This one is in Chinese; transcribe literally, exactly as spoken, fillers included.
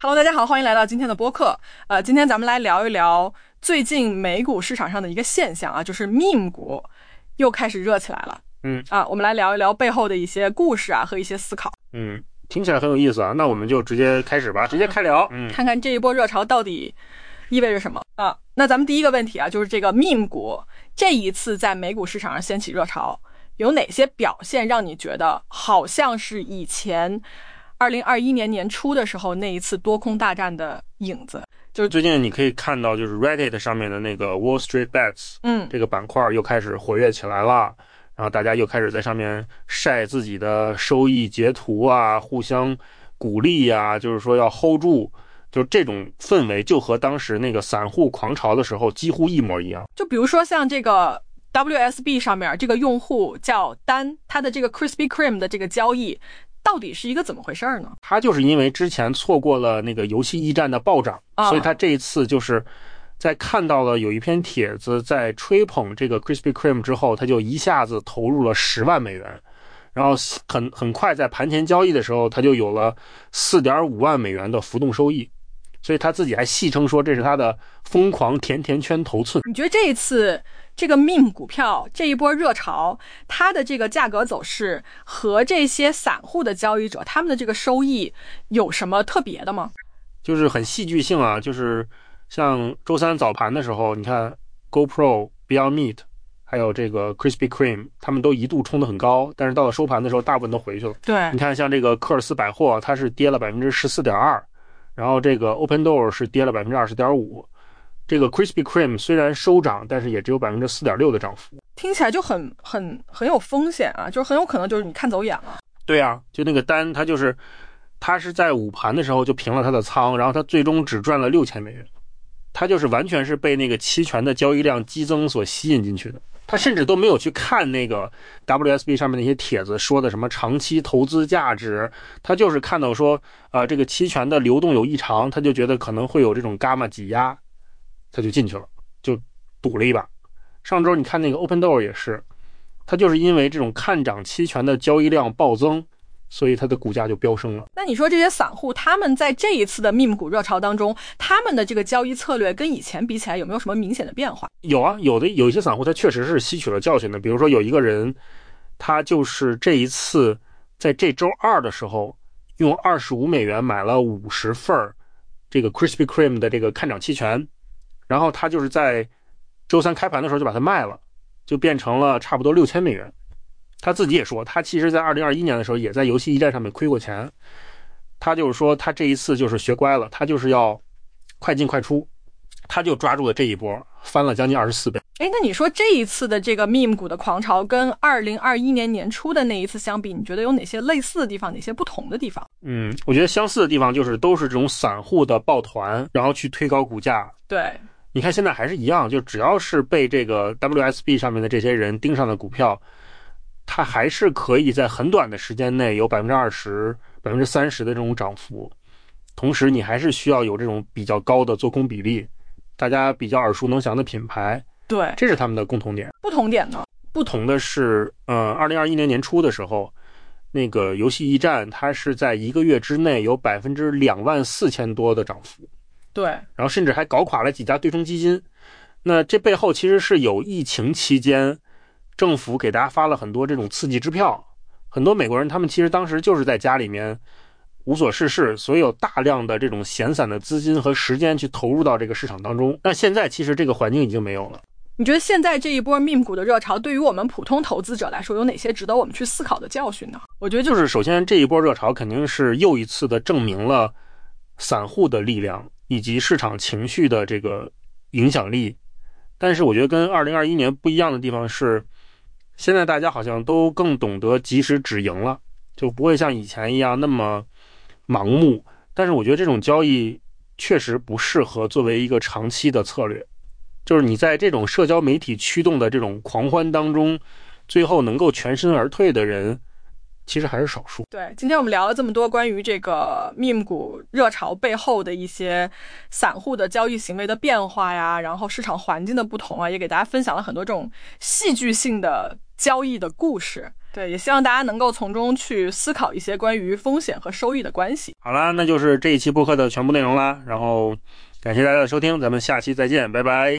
Hello， 大家好，欢迎来到今天的播客。呃，今天咱们来聊一聊最近美股市场上的一个现象啊，就是 meme 股又开始热起来了。 嗯啊，我们来聊一聊背后的一些故事啊和一些思考。 嗯，听起来很有意思啊，那我们就直接开始吧，直接开聊。嗯， 看看这一波热潮到底意味着什么啊？那咱们第一个问题啊，就是这个 meme 股这一次在美股市场上掀起热潮，有哪些表现让你觉得好像是以前二零二一年年初的时候那一次多空大战的影子？ 就是最近你可以看到，就是 Reddit 上面的那个 Wall Street Bets， 嗯， 这个板块又开始活跃起来了，然后大家又开始在上面晒自己的收益截图啊，互相鼓励啊，就是说要 hold 住，就是这种氛围就和当时那个散户狂潮的时候几乎一模一样。 就比如说像这个 W S B 上面这个用户叫丹，他的这个 Krispy Kreme 的这个交易到底是一个怎么回事呢？ 他就是因为之前错过了那个游戏驿站的暴涨， 啊， 所以他这一次就是在看到了有一篇帖子在吹捧这个 Krispy Kreme 之后，他就一下子投入了十万美元，然后很很快在盘前交易的时候，他就有了 四点五万美元的浮动收益，所以他自己还戏称说这是他的疯狂甜甜圈头寸。 你觉得这一次这个 meme 股票这一波热潮，它的这个价格走势和这些散户的交易者他们的这个收益有什么特别的吗？ 就是很戏剧性啊，就是像周三早盘的时候，你看 GoPro、Beyond Meat 还有这个 Krispy Kreme 他们都一度冲得很高，但是到了收盘的时候大部分都回去了。 对， 你看像这个科尔斯百货它是跌了 百分之十四点二， 然后这个 Open Door 是跌了 百分之二十点五， 这个 Krispy Kreme 虽然收涨，但是也只有 百分之四点六 的涨幅。 听起来就很很很有风险啊，就是很有可能就是你看走眼了。 对啊，就那个单他就是他是在午盘的时候就平了他的仓，然后他最终只赚了六千美元，他就是完全是被那个期权的交易量激增所吸引进去的。他甚至都没有去看那个 W S B 上面那些帖子说的什么长期投资价值，他就是看到说啊、呃、这个期权的流动有异常，他就觉得可能会有这种伽马挤压，他就进去了，就赌了一把。上周你看那个 Open Door 也是，他就是因为这种看涨期权的交易量暴增，所以它的股价就飙升了。 那你说这些散户他们在这一次的 meme 股热潮当中，他们的这个交易策略跟以前比起来有没有什么明显的变化？ 有啊，有的有一些散户他确实是吸取了教训的。比如说有一个人，他就是这一次在这周二的时候用二十五美元买了五十份这个 Krispy Kreme 的这个看涨期权，然后他就是在周三开盘的时候就把它卖了，就变成了差不多六千美元。他自己也说，他其实在二零二一年的时候也在游戏驿站上面亏过钱。他就是说他这一次就是学乖了，他就是要快进快出，他就抓住了这一波，翻了将近二十四倍。 哎，那你说这一次的这个 meme 股的狂潮跟二零二一年年初的那一次相比，你觉得有哪些类似的地方，哪些不同的地方？ 嗯，我觉得相似的地方就是都是这种散户的抱团，然后去推高股价。 对，你看现在还是一样，就只要是被这个 W S B 上面的这些人盯上的股票，它还是可以在很短的时间内有 百分之二十、百分之三十 的这种涨幅。同时你还是需要有这种比较高的做空比例，大家比较耳熟能详的品牌。 对， 这是他们的共同点。 不同点呢？ 不同的是呃二零二一年年初的时候，那个游戏驿站它是在一个月之内有 百分之两万四千 多的涨幅。 对， 然后甚至还搞垮了几家对冲基金。那这背后其实是有疫情期间政府给大家发了很多这种刺激支票，很多美国人他们其实当时就是在家里面无所事事，所以有大量的这种闲散的资金和时间去投入到这个市场当中。但现在其实这个环境已经没有了。 你觉得现在这一波 meme 股的热潮对于我们普通投资者来说有哪些值得我们去思考的教训呢？ 我觉得就是首先这一波热潮肯定是又一次的证明了散户的力量以及市场情绪的这个影响力。但是我觉得跟二零二一年不一样的地方是，现在大家好像都更懂得及时止盈了，就不会像以前一样那么盲目。但是我觉得这种交易确实不适合作为一个长期的策略，就是你在这种社交媒体驱动的这种狂欢当中，最后能够全身而退的人其实还是少数。 对，今天我们聊了这么多关于这个 meme 股热潮背后的一些散户的交易行为的变化呀，然后市场环境的不同啊，也给大家分享了很多这种戏剧性的交易的故事。 对，也希望大家能够从中去思考一些关于风险和收益的关系。 好啦，那就是这一期播客的全部内容啦，然后感谢大家的收听，咱们下期再见，拜拜。